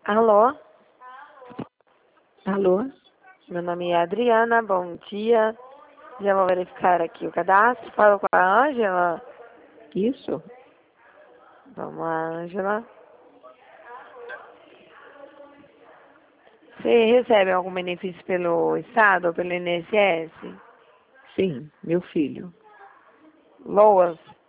Alô, Alô? meu nome é Adriana, bom dia. Já vou verificar aqui o cadastro. Falo com a Ângela. Isso? Vamos lá, Ângela. Você recebe algum benefício pelo Estado ou pelo INSS? Sim, meu filho. Loas?